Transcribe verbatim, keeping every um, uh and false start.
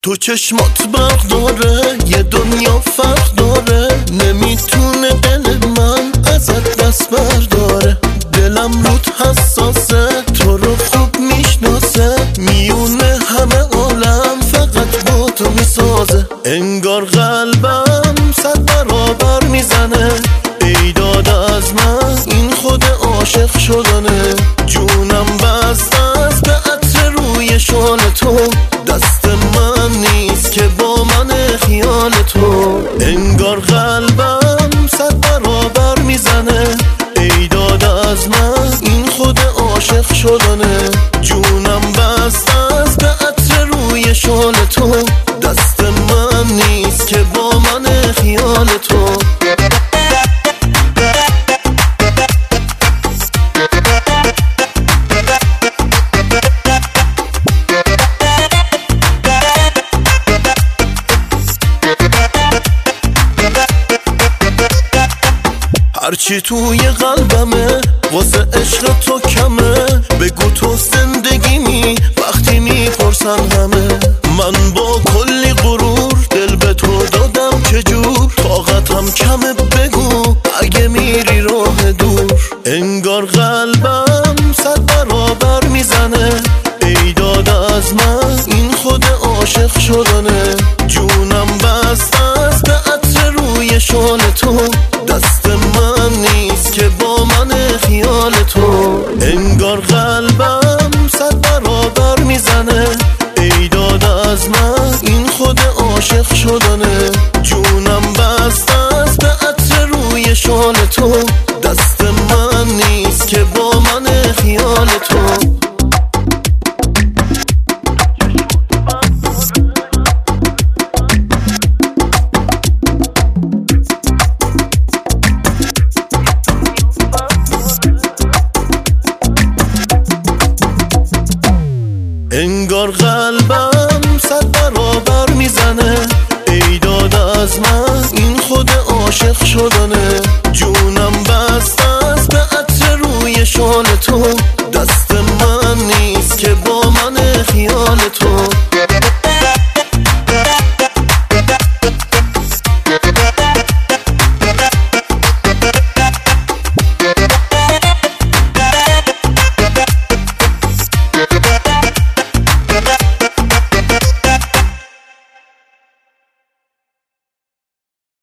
تو چشمات برق داره، یه دنیا فرق داره، نمیتونه دل من ازت دست برداره. دلم رود حساسه، تو رو خوب میشناسه، میونه همه عالم فقط با تو میسازه. انگار قلبم صد برابر میزنه، ای داد از من این خود عاشق شدنه. جونم بسته است به عطر روی شال تو، دست من نیست که با من خیال تو. انگار قلبم صد برابر میزنه، ای داد از من این خود عاشق شدنه. جونم بسته است به عطر روی شال تو، دست من نیست که با من خیال تو. هرچی توی قلبمه واسه عشق تو کمه، بگو تو زندگیمی وقتی میپرسن همه. من با کلی غرور دل به تو دادم چجور، طاقتم کمه بگو اگه میری راه دور. انگار قلبم صد برابر میزنه، ای داد از من این خود عاشق شدنه. جونم بسته است به عطر روی شال تو، دست من نیست که با من خیال تو. انگار قلبم صد برابر میزنه، ای داد از من این خود عاشق شدنه. جونم بسته است به عطر روی شال تو، دست من نیست که با من خیال تو. انگار قلبم صد برابر میزنه، ای داد از من این خود عاشق شدنه. جونم بسته است به عطر روی شال تو، دست من نیست که با من خیال تو.